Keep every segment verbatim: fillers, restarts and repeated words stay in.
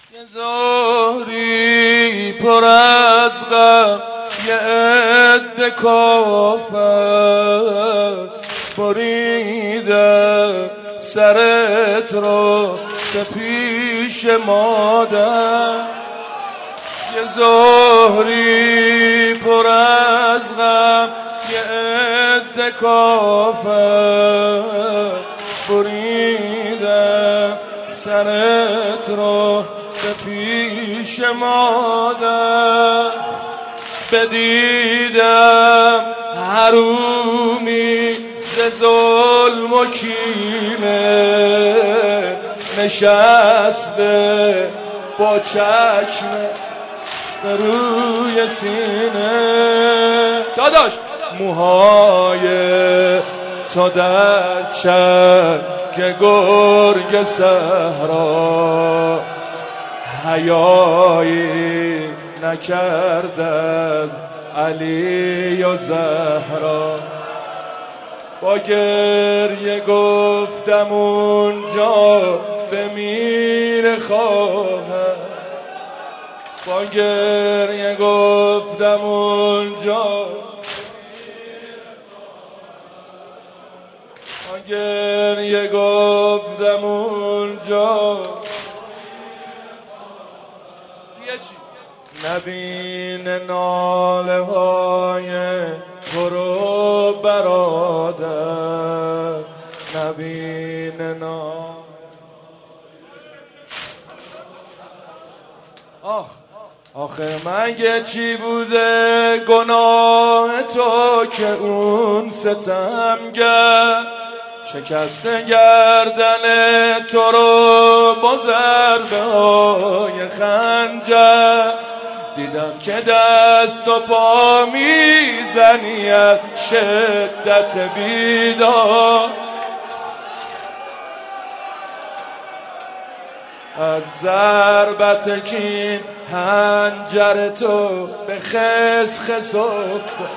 یه زهری پر از غم، یه عده کافر بریده سرت رو به پیش مادر. یه زهری پر از غم، یه عده کافر بریده سرت رو به پیش مادر. بدیدم حرومی ز ظلم و کینه نشسته با چکمه به روی سینه. داداش موهای تو در چرک گرگ صحرا حیایی نکرد از علی و زهرا. با گریه گفتم اونجا بمیر خواهم، با گریه گفتم اونجا، با گریه گفتم اونجا نبین ناله های تو رو برادر، نبین ناله. آخ آخه مگه چی بوده گناه تو که اون ستمگر شکسته گردن تو رو با ضربه های خنجر. دیدم که دست و پا میزنی از شدت بیدار، از ضربت کین حنجر تو به خس خس افتاد.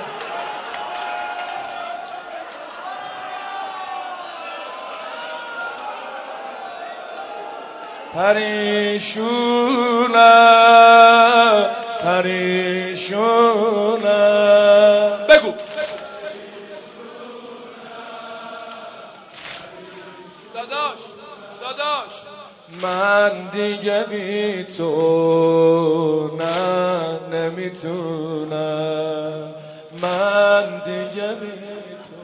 پریشونم پریشونم بگو داداش داداش من دیگه بی تو نه نمیتونم، من دیگه بی تو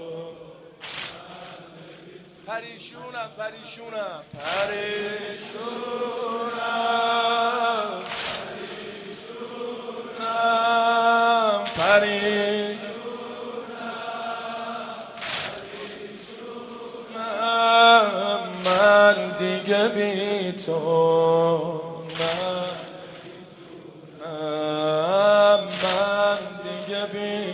پریشونم پریشونم پریشونم پریشونم پریشونم من دیگه بی تو نه من دیگه بی.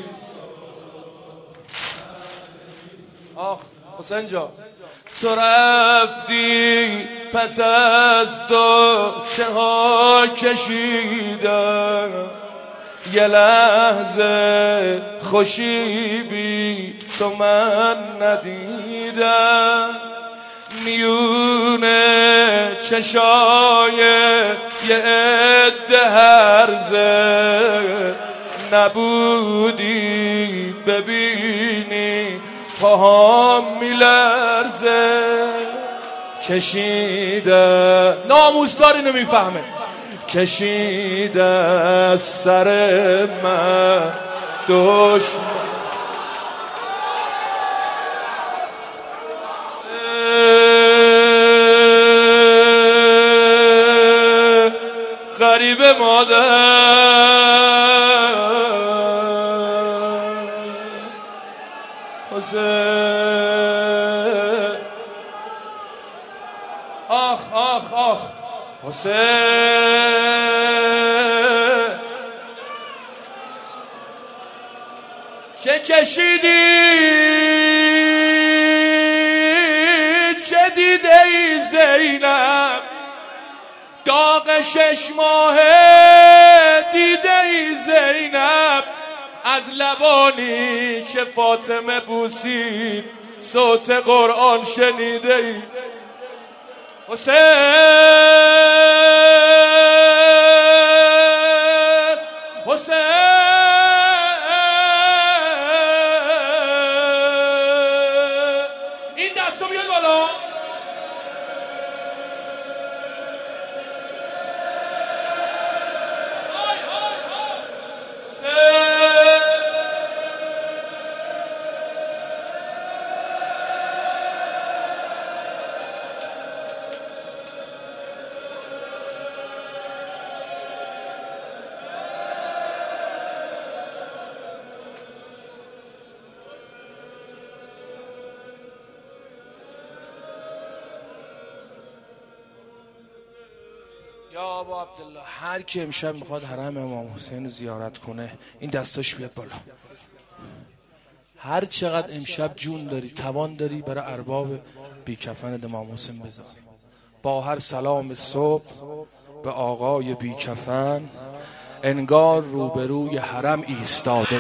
آخ حسین جان تو رفتی پس از تو چه ها کشیدم، یه لحظه خوشی بی تو من ندیدم. میونه چشای یه عده هرزه نبودی ببینی پاهام میلرزه. کشیده ناموسداری نمیفهمه، کشیده از سر من دشمن. غریب مادر حسین، آخ آخ آخ حسین چه کشیدی چه دیده ای زینب، داغ شش ماهه دیده ای زینب، از لبانی که فاطمه بوسید صوت قرآن شنیده ای حسین. یا ابا عبدالله هر کی امشب میخواد حرم امام حسین رو زیارت کنه این دستاش بیاد بالا. هر چقدر امشب جون داری توان داری برای ارباب بیکفن امام حسین بذار. با هر سلام صبح به آقای بیکفن انگار روبروی حرم ایستاده.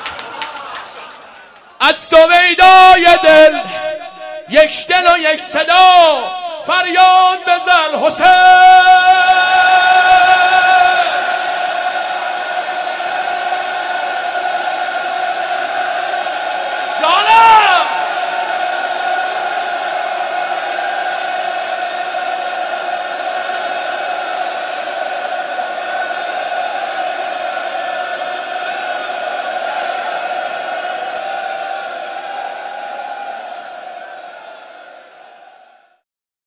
از سویدای دل یک دل و یک صدا فریاد بزن حسین.